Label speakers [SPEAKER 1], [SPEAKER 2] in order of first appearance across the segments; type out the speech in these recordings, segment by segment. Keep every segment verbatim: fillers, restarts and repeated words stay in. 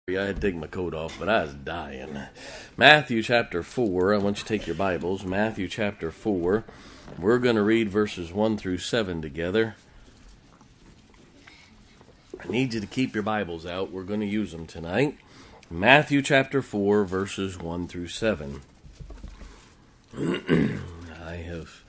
[SPEAKER 1] I had to take my coat off, but I was dying. Matthew chapter four. I want you to take your Bibles. Matthew chapter four. We're going to read verses one through seven together. I need you to keep your Bibles out. We're going to use them tonight. Matthew chapter four, verses one through seven. I have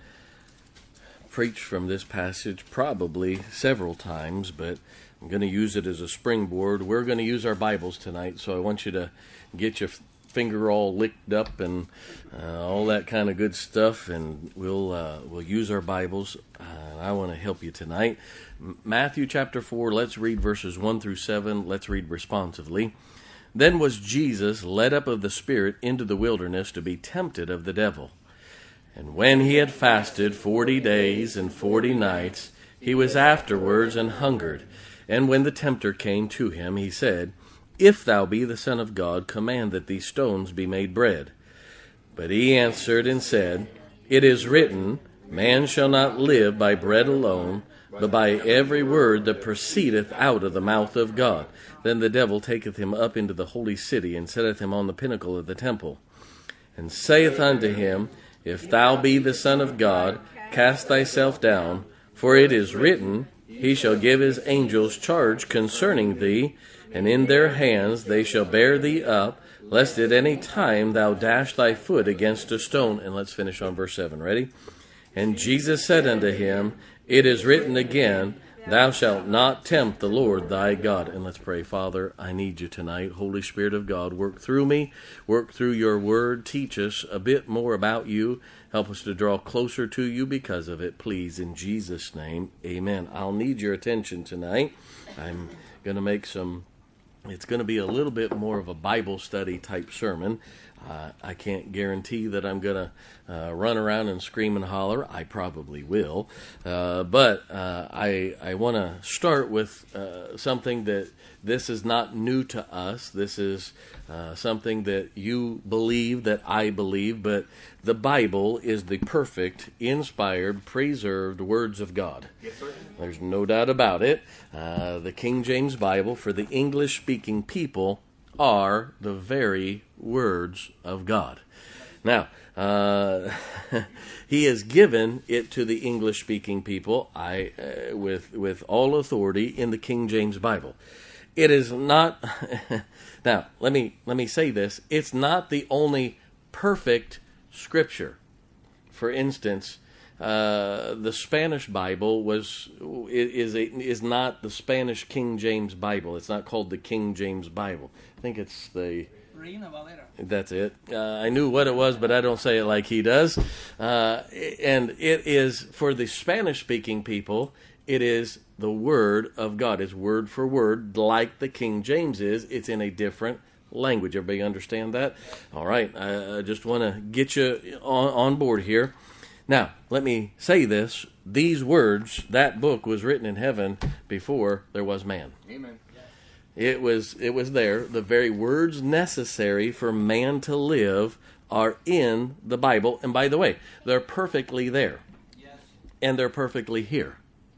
[SPEAKER 1] preached from this passage probably several times, but I'm going to use it as a springboard. We're going to use our Bibles tonight, so I want you to get your finger all licked up and uh, all that kind of good stuff, and we'll uh, we'll use our Bibles. Uh, I want to help you tonight. Matthew chapter four, let's read verses one through seven. Let's read responsively. Then was Jesus led up of the Spirit into the wilderness to be tempted of the devil. And when he had fasted forty days and forty nights, he was afterwards and hungered. And when the tempter came to him, he said, If thou be the Son of God, command that these stones be made bread. But he answered and said, It is written, Man shall not live by bread alone, but by every word that proceedeth out of the mouth of God. Then the devil taketh him up into the holy city, and setteth him on the pinnacle of the temple, and saith unto him, If thou be the Son of God, cast thyself down, for it is written, He shall give his angels charge concerning thee, and in their hands they shall bear thee up, lest at any time thou dash thy foot against a stone. And let's finish on verse seven. Ready? And Jesus said unto him, It is written again, Thou shalt not tempt the Lord thy God. And let's pray. Father, I need you tonight. Holy Spirit of God, work through me, work through your word. Teach us a bit more about you. Help us to draw closer to you because of it. Please, in Jesus' name, amen. I'll need your attention tonight. I'm going to make some, it's going to be a little bit more of a Bible study type sermon. Uh, I can't guarantee that I'm going to uh, run around and scream and holler. I probably will. Uh, but uh, I, I want to start with uh, something that this is not new to us. This is uh, something that you believe, that I believe, but the Bible is the perfect, inspired, preserved words of God.
[SPEAKER 2] Yes, sir.
[SPEAKER 1] There's no doubt about it. Uh, the King James Bible, for the English-speaking people, are the very words of God. Now, uh, he has given it to the English-speaking people I, uh, with with all authority in the King James Bible. It is not. Now, let me let me say this: it's not the only perfect Scripture. For instance, uh, the Spanish Bible was is a, is not the Spanish King James Bible. It's not called the King James Bible. I think it's the.
[SPEAKER 2] Reina Valera.
[SPEAKER 1] That's it. Uh, I knew what it was, but I don't say it like he does. Uh, and it is, for the Spanish-speaking people, it is the Word of God. It's word for word, like the King James is. It's in a different language. Everybody understand that? All right. I, I just want to get you on, on board here. Now, let me say this. These words, that book was written in heaven before there was man.
[SPEAKER 2] Amen.
[SPEAKER 1] It was it was there. The very words necessary for man to live are in the Bible. And by the way, they're perfectly there.
[SPEAKER 2] Yes.
[SPEAKER 1] And they're perfectly here.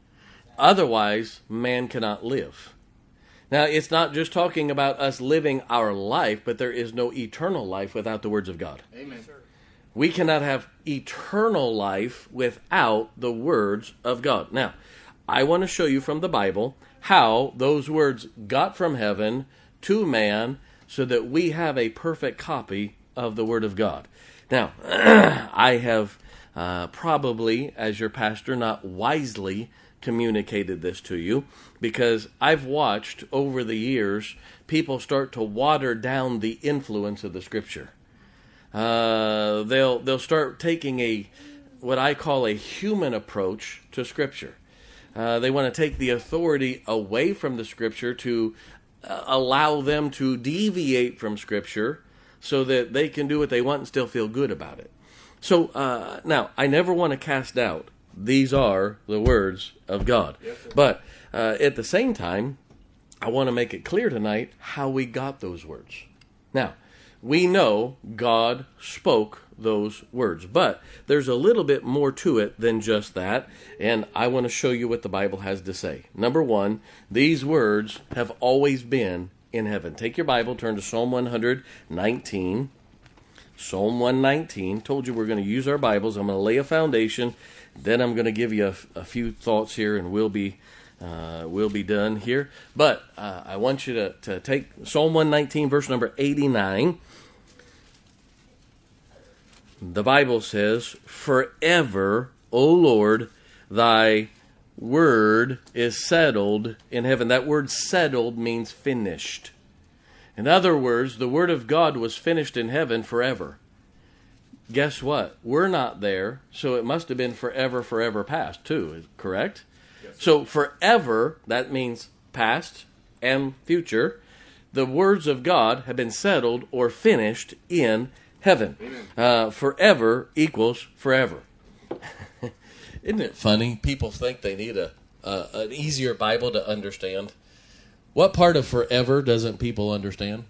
[SPEAKER 1] Otherwise, man cannot live. Now, it's not just talking about us living our life, but there is no eternal life without the words of God.
[SPEAKER 2] Amen.
[SPEAKER 1] We cannot have eternal life without the words of God. Now, I want to show you from the Bible how those words got from heaven to man so that we have a perfect copy of the Word of God. Now, I have uh, probably, as your pastor, not wisely communicated this to you because I've watched over the years people start to water down the influence of the Scripture. Uh, they'll they'll start taking a what I call a human approach to Scripture. Uh, they want to take the authority away from the Scripture to uh, allow them to deviate from Scripture so that they can do what they want and still feel good about it. So uh, now, I never want to cast doubt. These are the words of God.
[SPEAKER 2] Yes, sir.
[SPEAKER 1] But uh, at the same time, I want to make it clear tonight how we got those words. Now, we know God spoke those words, but there's a little bit more to it than just that, and I want to show you what the Bible has to say. Number one, these words have always been in heaven. Take your Bible, turn to Psalm one nineteen. Psalm one nineteen. Told you we're going to use our Bibles. I'm going to lay a foundation. Then I'm going to give you a, a few thoughts here, and we'll be uh, we'll be done here. But uh, I want you to, to take Psalm one nineteen, verse number eighty-nine. The Bible says, "Forever, O Lord, thy word is settled in heaven." That word settled means finished. In other words, the word of God was finished in heaven forever. Guess what? We're not there, so it must have been forever, forever past too, correct? Yes. So forever, that means past and future. The words of God have been settled or finished in heaven. Uh, forever equals forever. Isn't it funny? People think they need a, a an easier Bible to understand. What part of forever doesn't people understand?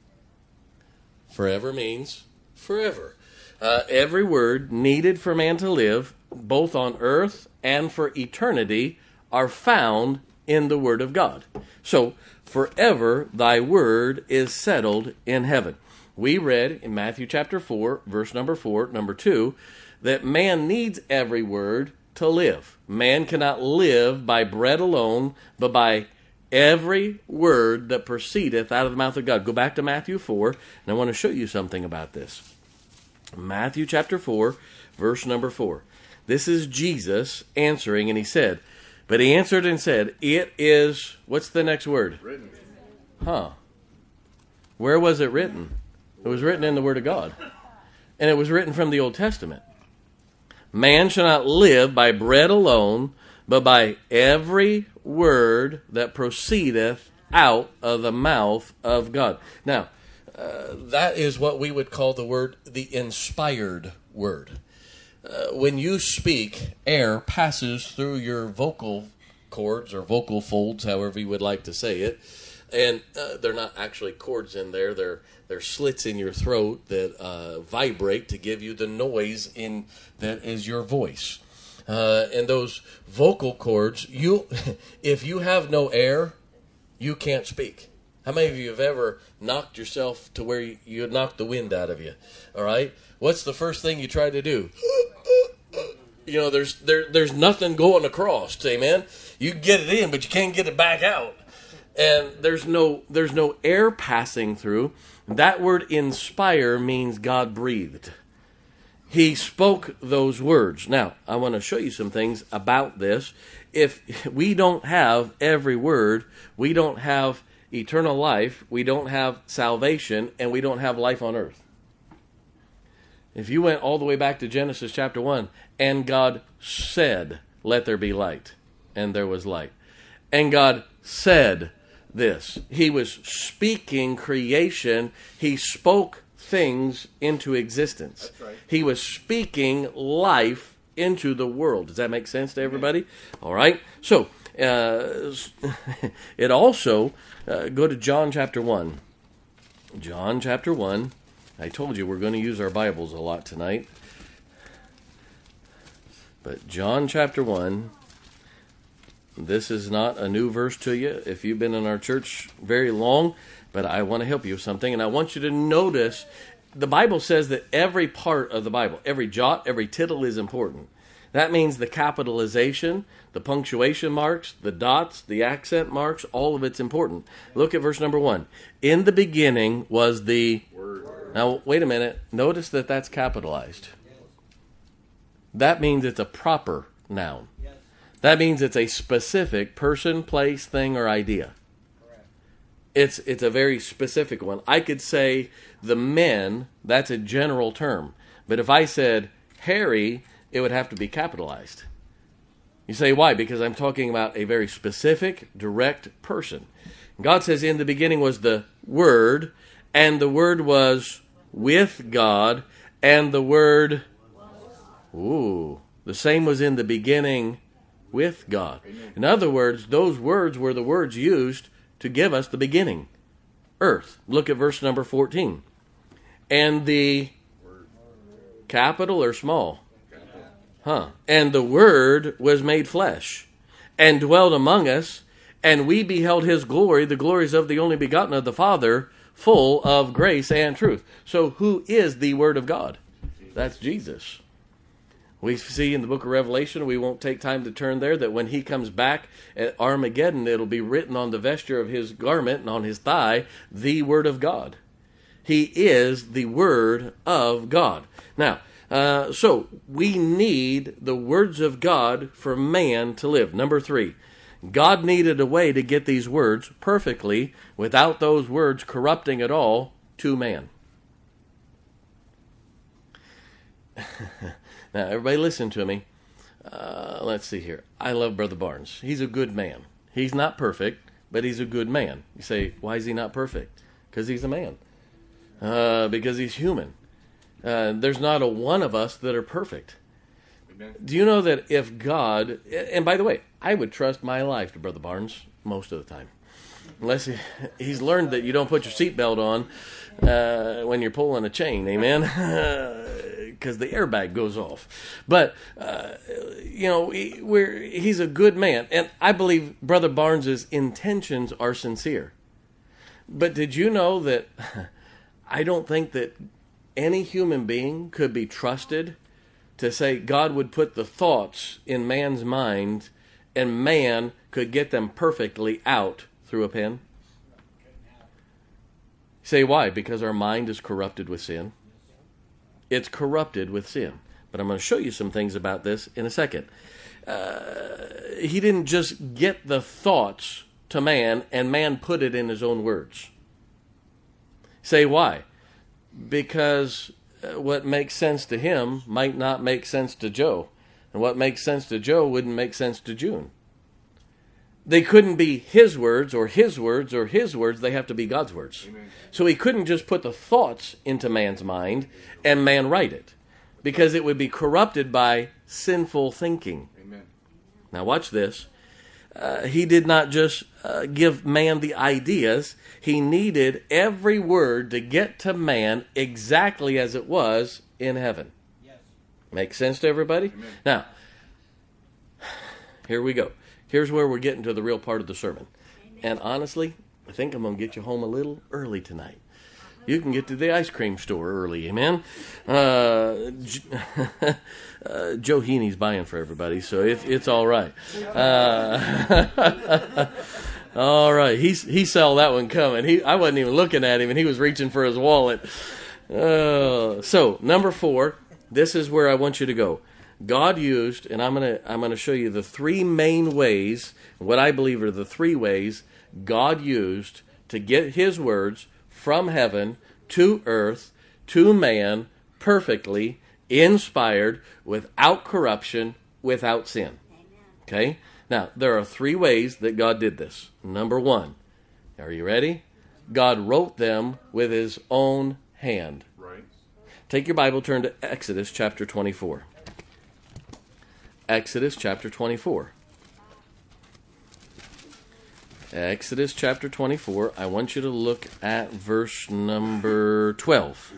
[SPEAKER 1] Forever means forever. Uh, every word needed for man to live, both on earth and for eternity, are found in the Word of God. So, forever thy word is settled in heaven. We read in Matthew chapter four, verse number four, number two, that man needs every word to live. Man cannot live by bread alone, but by every word that proceedeth out of the mouth of God. Go back to Matthew four, and I want to show you something about this. Matthew chapter four, verse number four. This is Jesus answering, and he said, but he answered and said, it is, what's the next word?
[SPEAKER 2] Written.
[SPEAKER 1] Huh. Where was it written? It was written in the Word of God. And it was written from the Old Testament. Man shall not live by bread alone, but by every word that proceedeth out of the mouth of God. Now, uh, that is what we would call the word, the inspired word. Uh, when you speak, air passes through your vocal cords or vocal folds, however you would like to say it. And uh, they're not actually cords in there. They're they're slits in your throat that uh, vibrate to give you the noise in that is your voice. Uh, and those vocal cords, you if you have no air, you can't speak. How many of you have ever knocked yourself to where you, you knocked the wind out of you? All right? What's the first thing you try to do? You know, there's there there's nothing going across, amen? You can get it in, but you can't get it back out. And there's no there's no air passing through. That word inspire means God breathed. He spoke those words. Now, I want to show you some things about this. If we don't have every word, we don't have eternal life, we don't have salvation, and we don't have life on earth. If you went all the way back to Genesis chapter one, and God said, let there be light, and there was light. And God said this. He was speaking creation. He spoke things into existence.
[SPEAKER 2] That's right.
[SPEAKER 1] He was speaking life into the world. Does that make sense to everybody? All right. So, uh, it also, uh, go to John chapter one. John chapter one. I told you we're going to use our Bibles a lot tonight. But John chapter one, this is not a new verse to you if you've been in our church very long, but I want to help you with something, and I want you to notice the Bible says that every part of the Bible, every jot, every tittle is important. That means the capitalization, the punctuation marks, the dots, the accent marks, all of it's important. Look at verse number one. In the beginning was the Word. Now, wait a minute. Notice that that's capitalized. That means it's a proper noun. That means it's a specific person, place, thing, or idea. It's it's a very specific one. I could say the men, that's a general term. But if I said Harry, it would have to be capitalized. You say, why? Because I'm talking about a very specific, direct person. God says in the beginning was the Word, and the Word was with God, and the Word, ooh, the same was in the beginning with God. In other words, those words were the words used to give us the beginning. Earth. Look at verse number fourteen. And the capital or small? Huh. And the Word was made flesh and dwelt among us, And we beheld his glory, the glories of the only begotten of the Father, full of grace and truth. So who is the Word of God? That's Jesus. We see in the book of Revelation, we won't take time to turn there, that when he comes back at Armageddon, it'll be written on the vesture of his garment and on his thigh, the Word of God. He is the Word of God. Now, uh, so we need the words of God for man to live. Number three, God needed a way to get these words perfectly, without those words corrupting at all, to man. Now, everybody listen to me. Uh, let's see here. I love Brother Barnes. He's a good man. He's not perfect, but he's a good man. You say, why is he not perfect? Because he's a man. Uh, because he's human. Uh, there's not a one of us that are perfect. Amen. Do you know that if God, and by the way, I would trust my life to Brother Barnes most of the time. Unless he, he's learned that you don't put your seatbelt on uh, when you're pulling a chain, amen? Because the airbag goes off. But, uh, you know, he, we're, he's a good man. And I believe Brother Barnes's intentions are sincere. But did you know that I don't think that any human being could be trusted to say God would put the thoughts in man's mind and man could get them perfectly out through a pen? Say why? Because our mind is corrupted with sin. It's corrupted with sin. But I'm going to show you some things about this in a second. Uh, he didn't just get the thoughts to man and man put it in his own words. Say why? Because what makes sense to him might not make sense to Joe. And what makes sense to Joe wouldn't make sense to June. They couldn't be his words or his words or his words. They have to be God's words. Amen. So he couldn't just put the thoughts into man's mind and man write it, because it would be corrupted by sinful thinking. Amen. Now watch this. Uh, he did not just uh, give man the ideas. He needed every word to get to man exactly as it was in heaven. Yes. Make sense to everybody? Amen. Now, here we go. Here's where we're getting to the real part of the sermon. Amen. And honestly, I think I'm going to get you home a little early tonight. You can get to the ice cream store early, amen? Uh, uh, Joe Heaney's buying for everybody, so it, it's all right. Uh, all right, he, he saw that one coming. He, I wasn't even looking at him, and he was reaching for his wallet. Uh, so, number four, this is where I want you to go. God used, and I'm going to I'm going to show you the three main ways, what I believe are the three ways God used to get his words from heaven to earth to man perfectly, inspired, without corruption, without sin. Okay? Now, there are three ways that God did this. Number one, are you ready? God wrote them with his own hand. Right. Take your Bible, turn to Exodus chapter twenty-four. Exodus chapter twenty-four. Exodus chapter twenty-four. I want you to look at verse number twelve.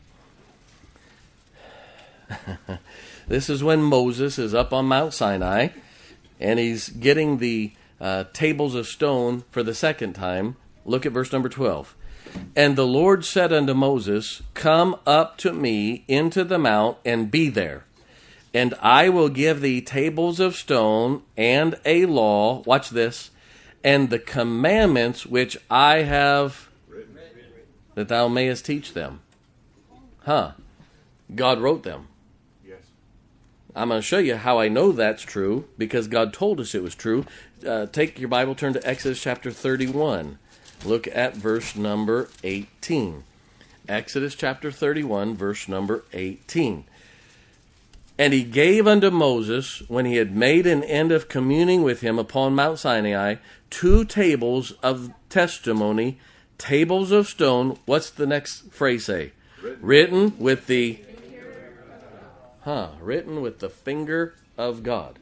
[SPEAKER 1] This is when Moses is up on Mount Sinai, and he's getting the uh, tables of stone for the second time. Look at verse number twelve. And the Lord said unto Moses, Come up to me into the mount, and be there. And I will give thee tables of stone and a law, watch this, and the commandments which I have written, that thou mayest teach them. Huh. God wrote them. Yes. I'm going to show you how I know that's true, because God told us it was true. Uh, take your Bible, turn to Exodus chapter thirty-one. Look at verse number eighteen. Exodus chapter thirty-one, verse number eighteen. And he gave unto Moses, when he had made an end of communing with him upon Mount Sinai, two tables of testimony, tables of stone. What's the next phrase say? Written, written with the, huh, written with the finger of God.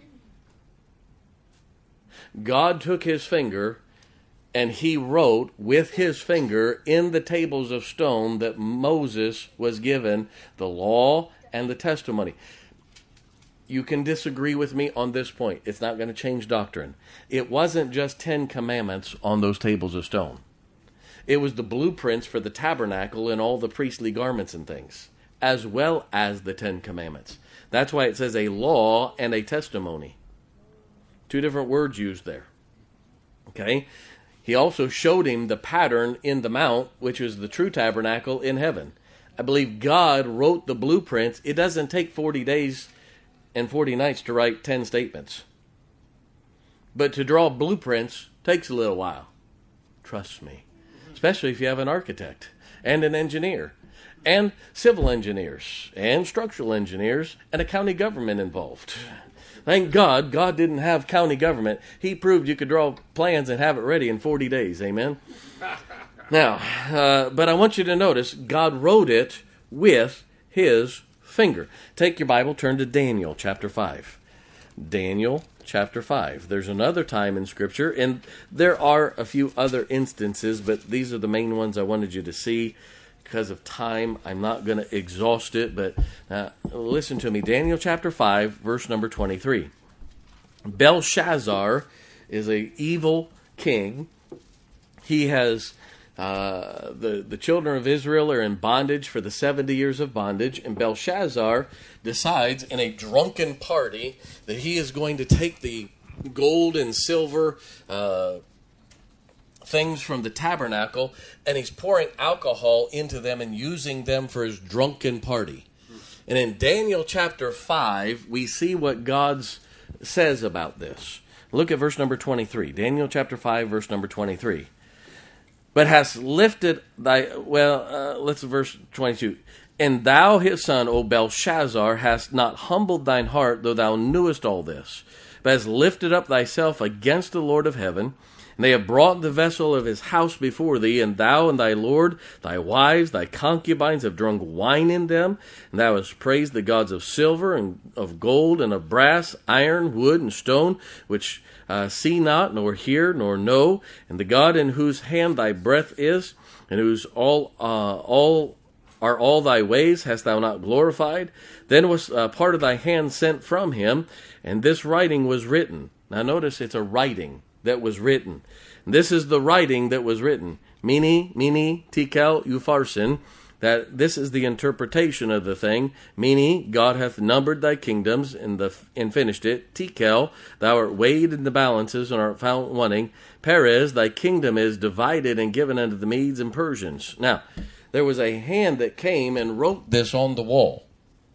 [SPEAKER 1] God took his finger and he wrote with his finger in the tables of stone that Moses was given the law and the testimony. you can disagree with me on this point. It's not going to change doctrine. It wasn't just Ten Commandments on those tables of stone. It was the blueprints for the tabernacle and all the priestly garments and things, as well as the Ten Commandments. That's why it says a law and a testimony. Two different words used there. Okay? He also showed him the pattern in the mount, which is the true tabernacle in heaven. I believe God wrote the blueprints. It doesn't take forty days and forty nights to write ten statements. But to draw blueprints takes a little while. Trust me. Especially if you have an architect and an engineer and civil engineers and structural engineers and a county government involved. Thank God, God didn't have county government. He proved you could draw plans and have it ready in forty days. Amen? Now, uh, but I want you to notice, God wrote it with his finger. Take your Bible, turn to Daniel chapter five. Daniel chapter five. There's another time in Scripture, and there are a few other instances, but these are the main ones I wanted you to see. Because of time, I'm not going to exhaust it, but uh, listen to me. Daniel chapter five, verse number twenty-three. Belshazzar is an evil king. He has, uh, the, the children of Israel are in bondage for the seventy years of bondage, and Belshazzar decides in a drunken party that he is going to take the gold and silver uh things from the tabernacle, and he's pouring alcohol into them and using them for his drunken party. And in Daniel chapter five, we see what God says about this. Look at verse number twenty-three. Daniel chapter five, verse number twenty-three. But hast lifted thy, well, uh, let's verse twenty-two. And thou, his son, O Belshazzar, hast not humbled thine heart, though thou knewest all this, but hast lifted up thyself against the Lord of heaven. And they have brought the vessel of his house before thee, and thou and thy lord, thy wives, thy concubines have drunk wine in them. And thou hast praised the gods of silver, and of gold, and of brass, iron, wood, and stone, which uh, see not, nor hear, nor know. And the God in whose hand thy breath is, and whose all uh, all are all thy ways, hast thou not glorified? Then was uh, part of thy hand sent from him, and this writing was written. Now notice it's a writing that was written. This is the writing that was written. Mene, mene, tekel, upharsin. That this is the interpretation of the thing. Mene, God hath numbered thy kingdoms and, the, and finished it. Tekel, thou art weighed in the balances and art found wanting. Peres, thy kingdom is divided and given unto the Medes and Persians. Now, there was a hand that came and wrote this on the wall.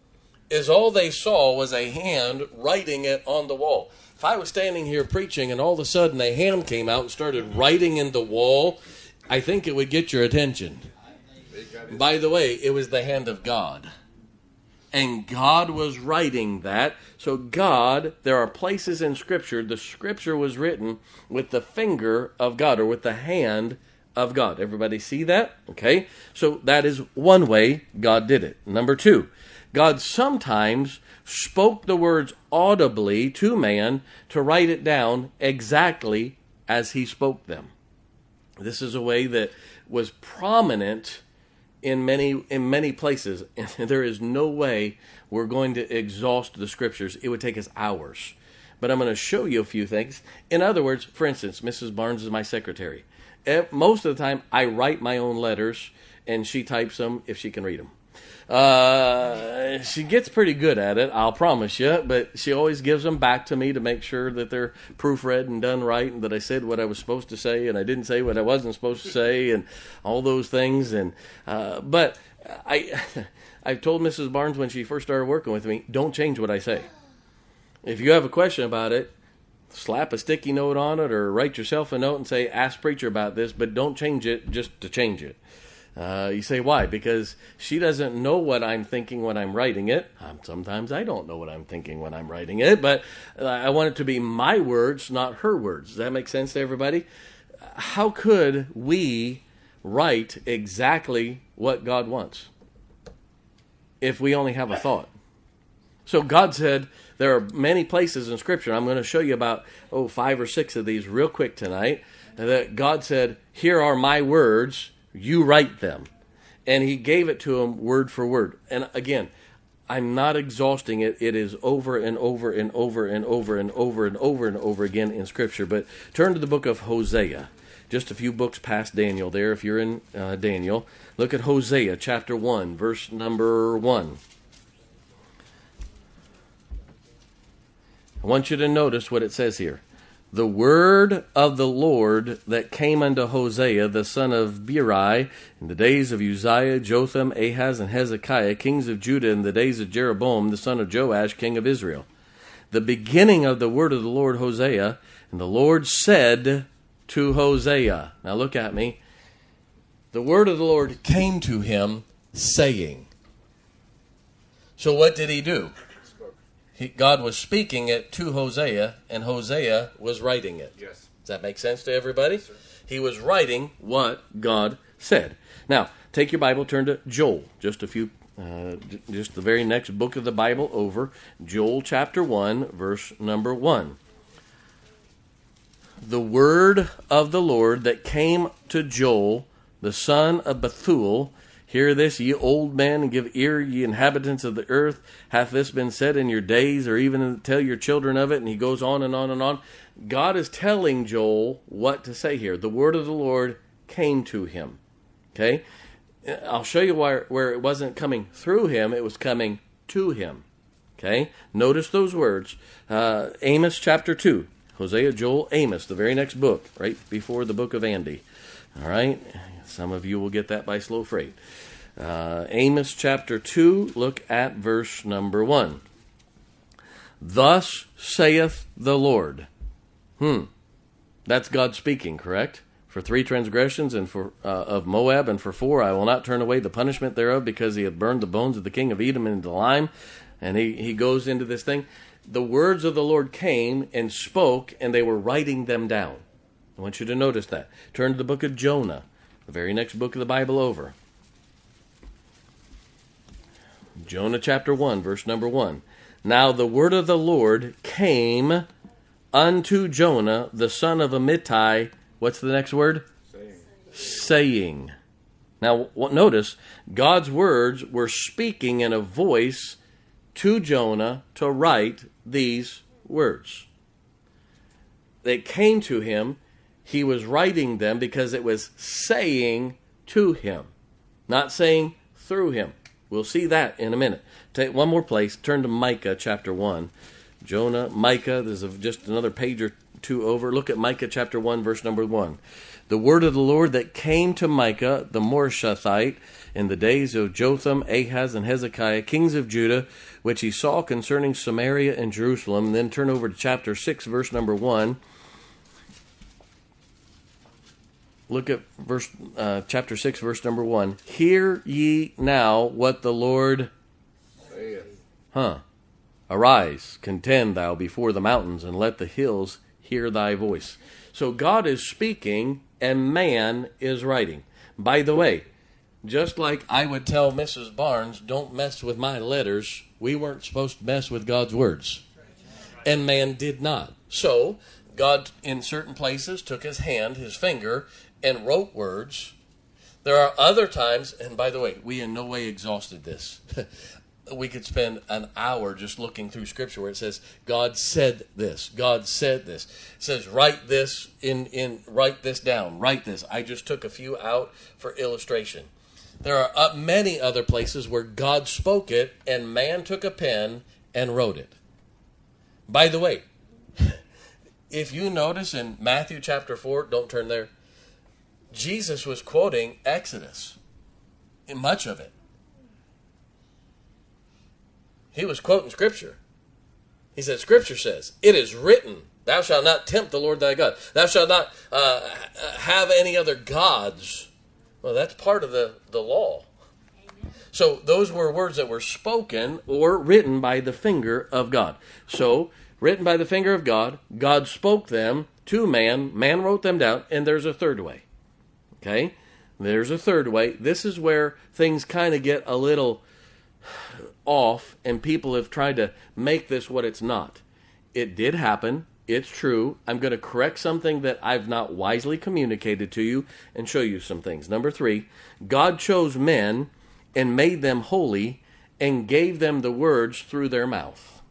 [SPEAKER 1] Is all they saw was a hand writing it on the wall. If I was standing here preaching and all of a sudden a hand came out and started writing in the wall, I think it would get your attention. By the way, it was the hand of God. And God was writing that. So God, there are places in Scripture, the Scripture was written with the finger of God, or with the hand of God. Everybody see that? Okay. So that is one way God did it. Number two, God sometimes spoke the words audibly to man to write it down exactly as he spoke them. This is a way that was prominent in many in many places. And there is no way we're going to exhaust the Scriptures. It would take us hours. But I'm going to show you a few things. In other words, for instance, Missus Barnes is my secretary. Most of the time, I write my own letters, and she types them if she can read them. Uh, she gets pretty good at it, I'll promise you, but she always gives them back to me to make sure that they're proofread and done right, and that I said what I was supposed to say, and I didn't say what I wasn't supposed to say, and all those things. And uh, but I, I've told Missus Barnes when she first started working with me, don't change what I say. If you have a question about it, slap a sticky note on it, or write yourself a note and say, ask preacher about this, but don't change it just to change it. Uh, you say, why? Because she doesn't know what I'm thinking when I'm writing it. Um, sometimes I don't know what I'm thinking when I'm writing it, but uh, I want it to be my words, not her words. Does that make sense to everybody? How could we write exactly what God wants if we only have a thought? So God said there are many places in Scripture. I'm going to show you about, oh, five or six of these real quick tonight. That God said, here are my words. You write them. And he gave it to him word for word. And again, I'm not exhausting it. It is over and over and over and over and over and over and over again in Scripture. But turn to the book of Hosea. Just a few books past Daniel there, if you're in uh, Daniel. Look at Hosea chapter one, verse number one. I want you to notice what it says here. The word of the Lord that came unto Hosea, the son of Beeri, in the days of Uzziah, Jotham, Ahaz, and Hezekiah, kings of Judah, in the days of Jeroboam, the son of Joash, king of Israel. The beginning of the word of the Lord, Hosea, and the Lord said to Hosea. Now look at me. The word of the Lord came to him, saying. So what did he do? He, God was speaking it to Hosea, and Hosea was writing it.
[SPEAKER 2] Yes.
[SPEAKER 1] Does that make sense to everybody? Yes, he was writing what God said. Now, take your Bible, turn to Joel. Just a few, uh, just the very next book of the Bible over. Joel chapter one, verse number one. The word of the Lord that came to Joel, the son of Bethuel. Hear this, ye old men, and give ear, ye inhabitants of the earth. Hath this been said in your days, or even tell your children of it? And he goes on and on and on. God is telling Joel what to say here. The word of the Lord came to him. Okay? I'll show you where, where it wasn't coming through him, it was coming to him. Okay? Notice those words. Uh, Amos chapter two. Hosea, Joel, Amos, the very next book, right before the book of Andy. All right? Some of you will get that by slow freight. Uh, Amos chapter two, look at verse number one. Thus saith the Lord. Hmm. That's God speaking, correct? For three transgressions and for uh, of Moab, and for four I will not turn away the punishment thereof, because he hath burned the bones of the king of Edom into lime. And he, he goes into this thing. The words of the Lord came and spoke, and they were writing them down. I want you to notice that. Turn to the book of Jonah, the very next book of the Bible over. Jonah chapter one, verse number one. Now the word of the Lord came unto Jonah, the son of Amittai. What's the next word?
[SPEAKER 2] Saying.
[SPEAKER 1] Saying. Now notice, God's words were speaking in a voice to Jonah to write these words. They came to him. He was writing them because it was saying to him, not saying through him. We'll see that in a minute. Take one more place. Turn to Micah chapter one. Jonah, Micah, there's a, just another page or two over. Look at Micah chapter one, verse number one. The word of the Lord that came to Micah, the Morshathite, in the days of Jotham, Ahaz, and Hezekiah, kings of Judah, which he saw concerning Samaria and Jerusalem. And then turn over to chapter six, verse number one. Look at verse uh, chapter six, verse number one. Hear ye now what the Lord
[SPEAKER 2] saith.
[SPEAKER 1] Huh. Arise, contend thou before the mountains, and let the hills hear thy voice. So God is speaking, and man is writing. By the way, just like I would tell Missus Barnes, don't mess with my letters, we weren't supposed to mess with God's words. And man did not. So, God, in certain places, took his hand, his finger, and wrote words. There are other times, and by the way, we in no way exhausted this. We could spend an hour just looking through Scripture where it says, God said this, God said this. It says, write this in, in write this down, write this. I just took a few out for illustration. There are uh, many other places where God spoke it, and man took a pen and wrote it. By the way, if you notice in Matthew chapter four, don't turn there, Jesus was quoting Exodus in much of it. He was quoting Scripture. He said, Scripture says, it is written, thou shalt not tempt the Lord thy God. Thou shalt not uh, have any other gods. Well, that's part of the, the law. Amen. So those were words that were spoken or written by the finger of God. So, written by the finger of God, God spoke them to man, man wrote them down, and there's a third way. Okay? There's a third way. This is where things kind of get a little off, and people have tried to make this what it's not. It did happen. It's true. I'm going to correct something that I've not wisely communicated to you and show you some things. Number three, God chose men and made them holy and gave them the words through their mouth.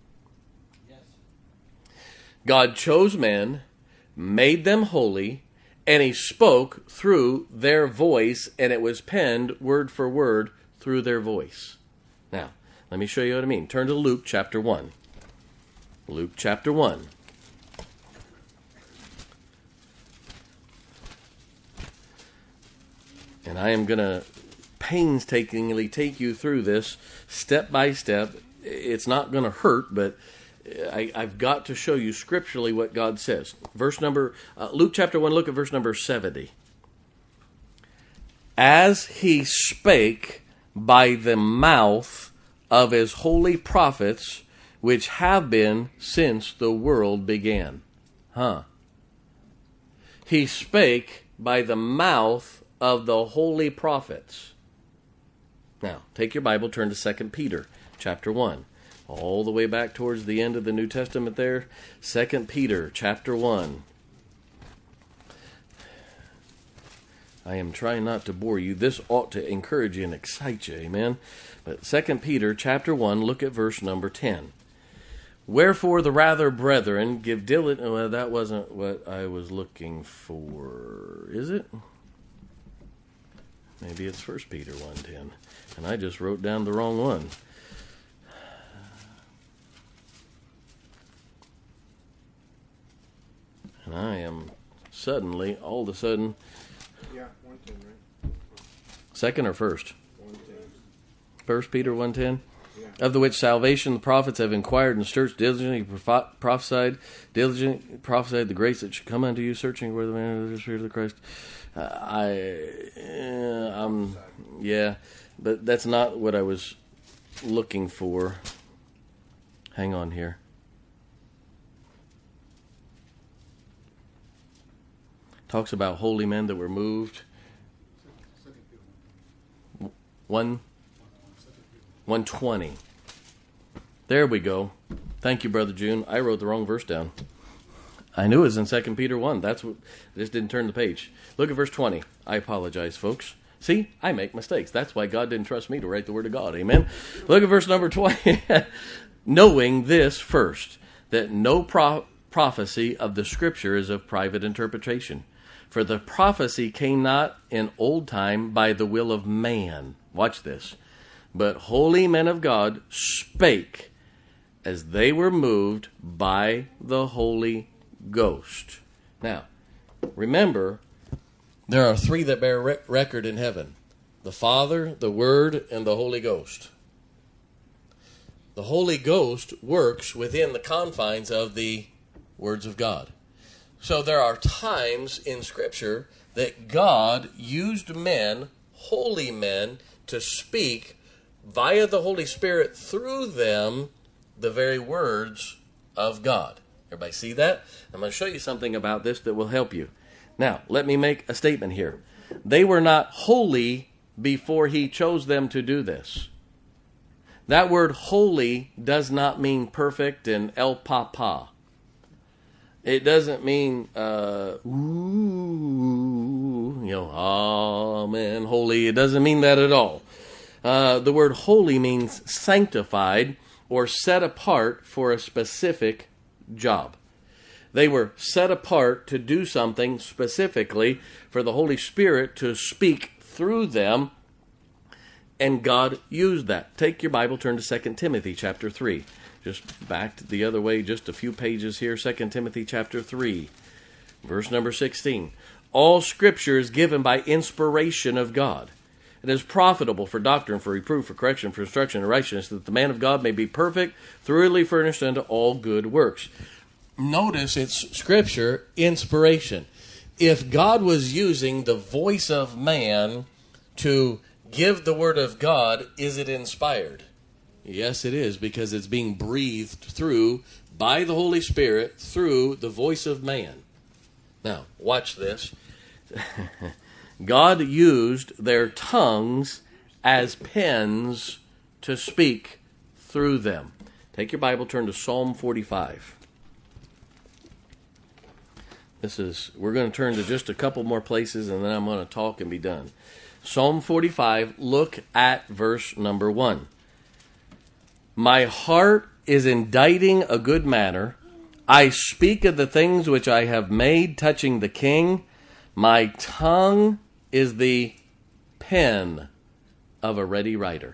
[SPEAKER 1] God chose men, made them holy, and he spoke through their voice, and it was penned word for word through their voice. Now, let me show you what I mean. Turn to Luke chapter one. Luke chapter one. And I am going to painstakingly take you through this step by step. It's not going to hurt, but I, I've got to show you scripturally what God says. Verse number, uh, Luke chapter one, look at verse number seventy. As he spake by the mouth of his holy prophets, which have been since the world began. Huh. He spake by the mouth of the holy prophets. Now, take your Bible, turn to Second Peter chapter one. All the way back towards the end of the New Testament there. Second Peter chapter one. I am trying not to bore you. This ought to encourage you and excite you, amen? But Second Peter chapter one, look at verse number ten. Wherefore the rather, brethren, give diligent... Well, that wasn't what I was looking for. Is it? Maybe it's First Peter one ten. And I just wrote down the wrong one. And I am suddenly, all of a sudden...
[SPEAKER 2] Yeah, one ten, right?
[SPEAKER 1] Second or first?
[SPEAKER 2] one ten.
[SPEAKER 1] First Peter one ten?
[SPEAKER 2] Yeah.
[SPEAKER 1] Of the which salvation the prophets have inquired and searched diligently, prophesied, diligently prophesied the grace that should come unto you, searching where the man of the Spirit of the Christ. Uh, I, uh, um, yeah, but that's not what I was looking for. Hang on here. Talks about holy men that were moved. One, one twenty. There we go. Thank you, Brother June. I wrote the wrong verse down. I knew it was in Second Peter one. That's what. I just didn't turn the page. Look at verse twenty. I apologize, folks. See, I make mistakes. That's why God didn't trust me to write the Word of God. Amen. Look at verse number twenty. Knowing this first, that no pro- prophecy of the Scripture is of private interpretation. For the prophecy came not in old time by the will of man. Watch this. But holy men of God spake as they were moved by the Holy Ghost. Now, remember, there are three that bear rec- record in heaven. The Father, the Word, and the Holy Ghost. The Holy Ghost works within the confines of the words of God. So there are times in Scripture that God used men, holy men, to speak via the Holy Spirit through them the very words of God. Everybody see that? I'm going to show you something about this that will help you. Now, let me make a statement here. They were not holy before he chose them to do this. That word holy does not mean perfect and el papa. It doesn't mean, uh, ooh, you know, amen, holy. It doesn't mean that at all. Uh, the word holy means sanctified or set apart for a specific job. They were set apart to do something specifically for the Holy Spirit to speak through them, and God used that. Take your Bible, turn to Second Timothy chapter three. Just back the other way, just a few pages here, Second Timothy chapter three, verse number sixteen. All Scripture is given by inspiration of God. It is profitable for doctrine, for reproof, for correction, for instruction in righteousness, that the man of God may be perfect, thoroughly furnished unto all good works. Notice it's Scripture, inspiration. If God was using the voice of man to give the Word of God, is it inspired? Yes, it is, because it's being breathed through by the Holy Spirit through the voice of man. Now, watch this. God used their tongues as pens to speak through them. Take your Bible, turn to Psalm forty-five. This is, we're going to turn to just a couple more places, and then I'm going to talk and be done. Psalm forty-five, look at verse number one. My heart is inditing a good matter. I speak of the things which I have made touching the king. My tongue is the pen of a ready writer.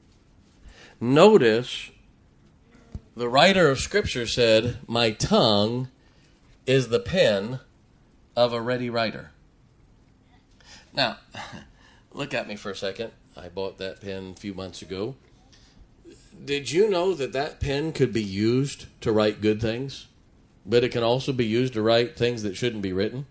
[SPEAKER 1] Notice the writer of Scripture said, my tongue is the pen of a ready writer. Now, look at me for a second. I bought that pen a few months ago. Did you know that that pen could be used to write good things, but it can also be used to write things that shouldn't be written?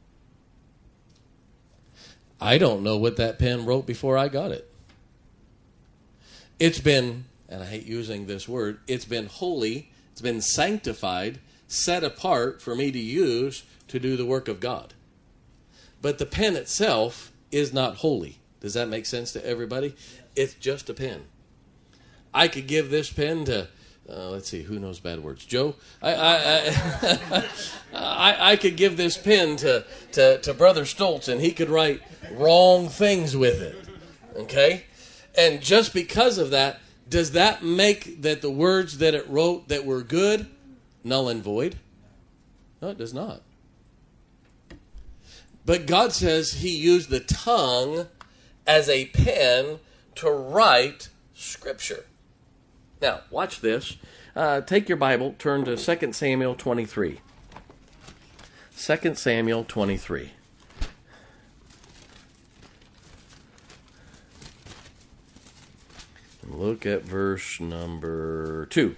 [SPEAKER 1] I don't know what that pen wrote before I got it. It's been, and I hate using this word, it's been holy, it's been sanctified, set apart for me to use to do the work of God. But the pen itself is not holy. Does that make sense to everybody? It's just a pen. I could give this pen to, uh, let's see, who knows bad words? Joe? I I, I, I, I could give this pen to, to, to Brother Stoltz, and he could write wrong things with it. Okay? And just because of that, does that make that the words that it wrote that were good null and void? No, it does not. But God says he used the tongue as a pen to write Scripture. Now, watch this. Uh, take your Bible, turn to Second Samuel twenty-three. Second Samuel twenty-three. Look at verse number two.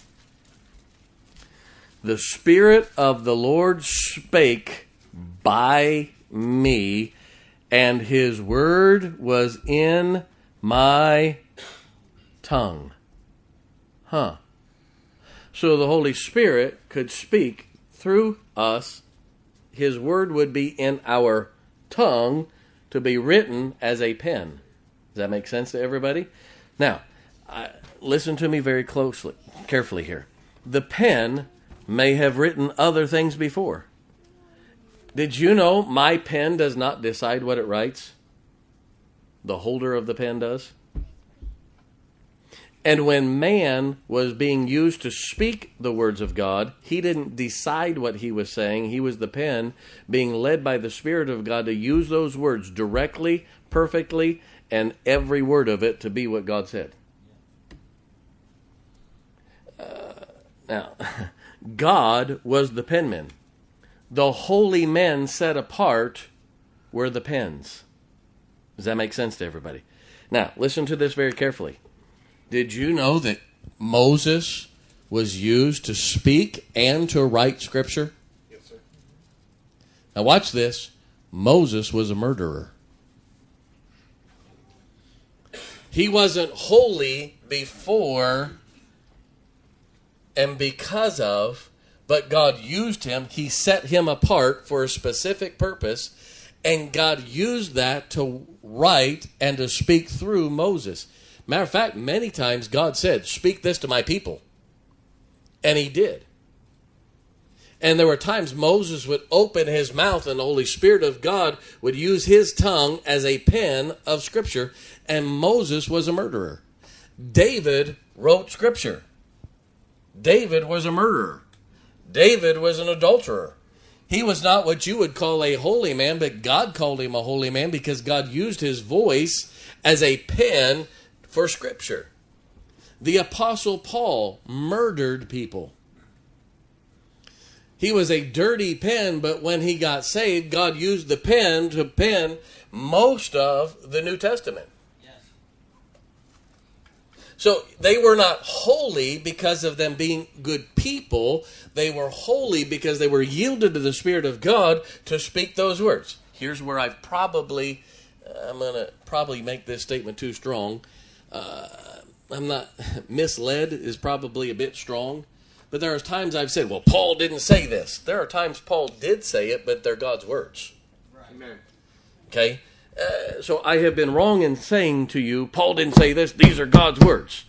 [SPEAKER 1] The Spirit of the Lord spake by me, and his word was in my tongue. Huh. So the Holy Spirit could speak through us. His word would be in our tongue to be written as a pen. Does that make sense to everybody? Now, uh, listen to me very closely, carefully here. The pen may have written other things before. Did you know my pen does not decide what it writes? The holder of the pen does. And when man was being used to speak the words of God, he didn't decide what he was saying. He was the pen being led by the Spirit of God to use those words directly, perfectly, and every word of it to be what God said. Uh, now, God was the penman. The holy men set apart were the pens. Does that make sense to everybody? Now, listen to this very carefully. Did you know that Moses was used to speak and to write Scripture?
[SPEAKER 2] Yes, sir.
[SPEAKER 1] Now watch this. Moses was a murderer. He wasn't holy before and because of, but God used him. He set him apart for a specific purpose, and God used that to write and to speak through Moses. Matter of fact, many times God said, speak this to my people. And he did. And there were times Moses would open his mouth and the Holy Spirit of God would use his tongue as a pen of Scripture. And Moses was a murderer. David wrote Scripture. David was a murderer. David was an adulterer. He was not what you would call a holy man, but God called him a holy man because God used his voice as a pen for Scripture. The Apostle Paul murdered people. He was a dirty pen, but when he got saved, God used the pen to pen most of the New Testament. Yes. So they were not holy because of them being good people. They were holy because they were yielded to the Spirit of God to speak those words. Here's where I've probably, I'm going to probably make this statement too strong. Uh, I'm not, misled is probably a bit strong. But there are times I've said, well, Paul didn't say this. There are times Paul did say it, but they're God's words.
[SPEAKER 2] Right. Amen.
[SPEAKER 1] Okay? Uh, so I have been wrong in saying to you, Paul didn't say this. These are God's words.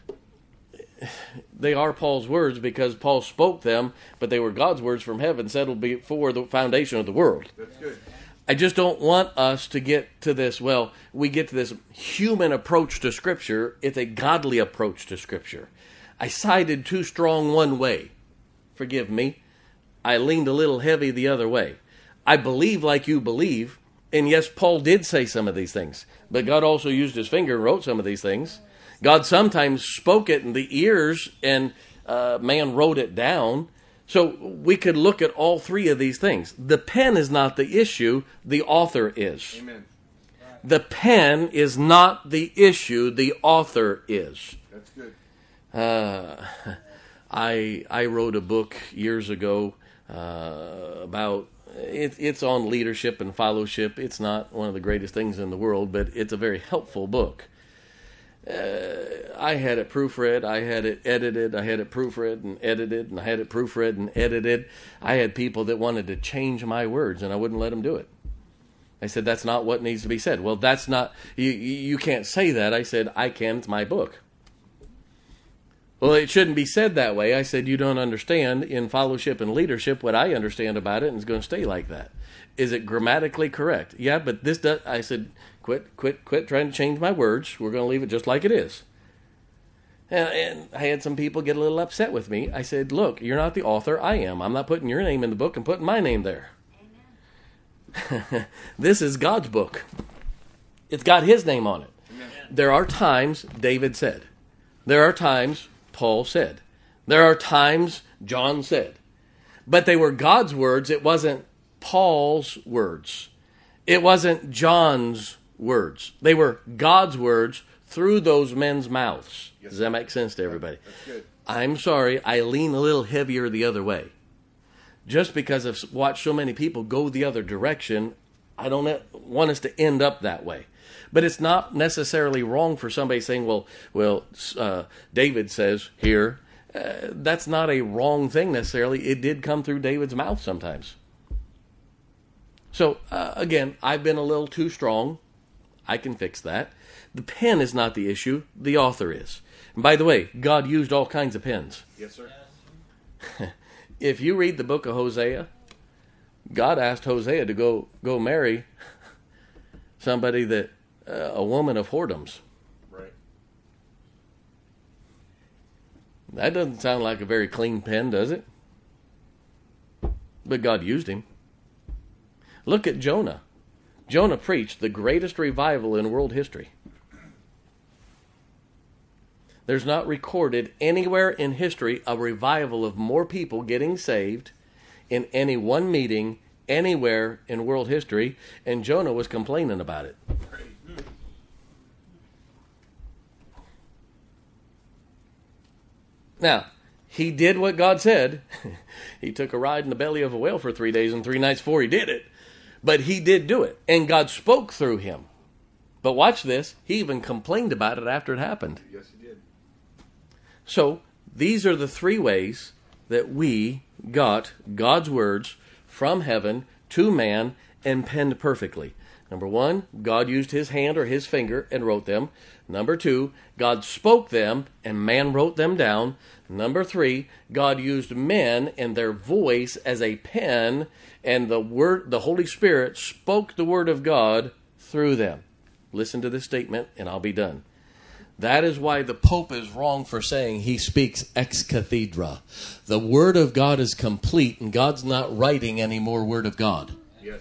[SPEAKER 1] They are Paul's words because Paul spoke them, but they were God's words from heaven settled before the foundation of the world.
[SPEAKER 2] That's good.
[SPEAKER 1] I just don't want us to get to this, well, we get to this human approach to Scripture. It's a godly approach to Scripture. I sided too strong one way. Forgive me. I leaned a little heavy the other way. I believe like you believe. And yes, Paul did say some of these things. But God also used his finger and wrote some of these things. God sometimes spoke it in the ears and uh, man wrote it down. So we could look at all three of these things. The pen is not the issue. The author is.
[SPEAKER 2] Amen.
[SPEAKER 1] The pen is not the issue. The author is.
[SPEAKER 2] That's good.
[SPEAKER 1] Uh, I I wrote a book years ago uh, about, it, it's on leadership and fellowship. It's not one of the greatest things in the world, but it's a very helpful book. Uh, I had it proofread, I had it edited, I had it proofread and edited, and I had it proofread and edited. I had people that wanted to change my words, and I wouldn't let them do it. I said, that's not what needs to be said. Well, that's not, you, you can't say that. I said, I can, it's my book. Well, it shouldn't be said that way. I said, you don't understand in fellowship and leadership what I understand about it, and it's going to stay like that. Is it grammatically correct? Yeah, but this does, I said, quit, quit, quit trying to change my words. We're going to leave it just like it is. And, and I had some people get a little upset with me. I said, look, you're not the author. I am. I'm not putting your name in the book and putting my name there. This is God's book. It's got his name on it. Amen. There are times, David said. There are times, Paul said. There are times, John said. But they were God's words. It wasn't Paul's words. It wasn't John's words. They were God's words through those men's mouths. Yes. Does that make sense to everybody?
[SPEAKER 2] That's good.
[SPEAKER 1] I'm sorry, I lean a little heavier the other way. Just because I've watched so many people go the other direction, I don't want us to end up that way. But it's not necessarily wrong for somebody saying, well, well, uh, David says here. Uh, that's not a wrong thing necessarily. It did come through David's mouth sometimes. So, uh, again, I've been a little too strong. I can fix that. The pen is not the issue. The author is. And by the way, God used all kinds of pens.
[SPEAKER 2] Yes, sir.
[SPEAKER 1] If you read the book of Hosea, God asked Hosea to go go marry somebody that, uh, a woman of whoredoms.
[SPEAKER 2] Right.
[SPEAKER 1] That doesn't sound like a very clean pen, does it? But God used him. Look at Jonah. Jonah preached the greatest revival in world history. There's not recorded anywhere in history a revival of more people getting saved in any one meeting anywhere in world history, and Jonah was complaining about it. Now, he did what God said. He took a ride in the belly of a whale for three days and three nights before he did it. But he did do it, and God spoke through him. But watch this. He even complained about it after it happened.
[SPEAKER 2] Yes, he did.
[SPEAKER 1] So, these are the three ways that we got God's words from heaven to man and penned perfectly. Number one, God used his hand or his finger and wrote them. Number two, God spoke them and man wrote them down. Number three, God used men and their voice as a pen, and the word, the Holy Spirit spoke the word of God through them. Listen to this statement and I'll be done. That is why the Pope is wrong for saying he speaks ex cathedra. The Word of God is complete, and God's not writing any more Word of God.
[SPEAKER 2] Yes.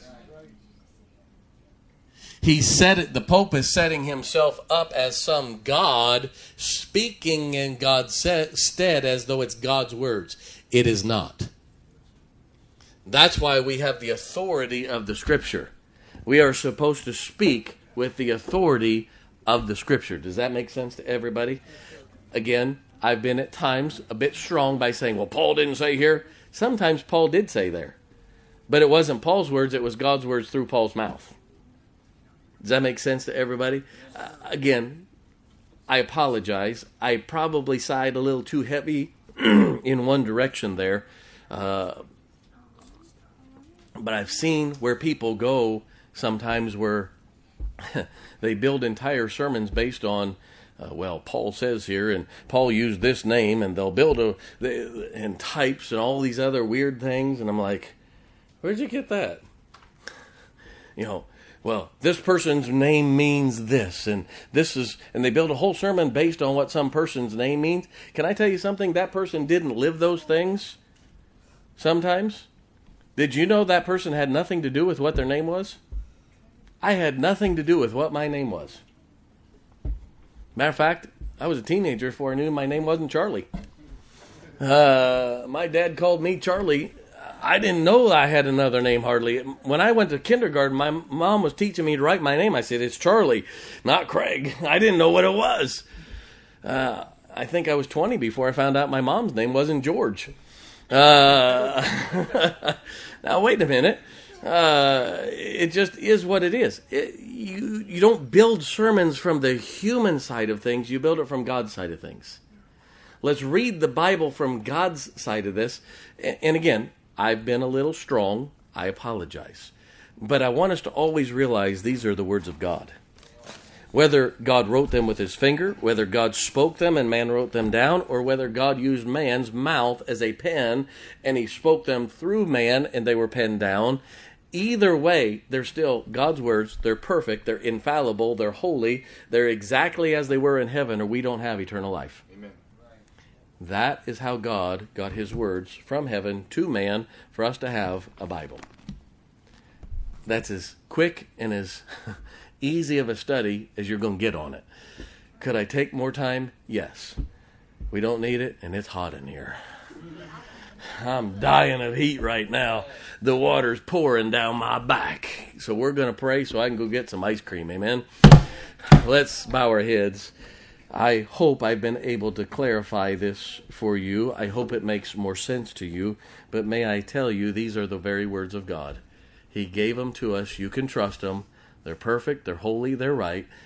[SPEAKER 1] He said it. The Pope is setting himself up as some God, speaking in God's stead as though it's God's words. It is not. That's why we have the authority of the Scripture. We are supposed to speak with the authority of the Scripture. Does that make sense to everybody? Again, I've been at times a bit strong by saying, well, Paul didn't say here. Sometimes Paul did say there. But it wasn't Paul's words, it was God's words through Paul's mouth. Does that make sense to everybody? Uh, again, I apologize. I probably sighed a little too heavy in one direction there. Uh, but I've seen where people go sometimes where they build entire sermons based on, uh, well, Paul says here, and Paul used this name, and they'll build a, they, and types and all these other weird things, and I'm like, where'd you get that? You know, well, this person's name means this, and this is, and they build a whole sermon based on what some person's name means. Can I tell you something? That person didn't live those things sometimes. Did you know that person had nothing to do with what their name was? I had nothing to do with what my name was. Matter of fact, I was a teenager before I knew my name wasn't Charlie. Uh, my dad called me Charlie. I didn't know I had another name hardly. When I went to kindergarten, my mom was teaching me to write my name. I said, it's Charlie, not Craig. I didn't know what it was. Uh, I think I was twenty before I found out my mom's name wasn't George. Uh, now, wait a minute. Uh, it just is what it is. It, you, you don't build sermons from the human side of things. You build it from God's side of things. Let's read the Bible from God's side of this. And again, I've been a little strong. I apologize. But I want us to always realize these are the words of God. Whether God wrote them with his finger, whether God spoke them and man wrote them down, or whether God used man's mouth as a pen and he spoke them through man and they were penned down, either way, they're still God's words. They're perfect. They're infallible. They're holy. They're exactly as they were in heaven, or we don't have eternal life.
[SPEAKER 2] Amen.
[SPEAKER 1] That is how God got his words from heaven to man for us to have a Bible. That's as quick and as easy of a study as you're going to get on it. Could I take more time? Yes. We don't need it, and it's hot in here. I'm dying of heat right now. The water's pouring down my back. So we're going to pray so I can go get some ice cream. Amen. Let's bow our heads. I hope I've been able to clarify this for you. I hope it makes more sense to you. But may I tell you, these are the very words of God. He gave them to us. You can trust them. They're perfect, they're holy, they're right.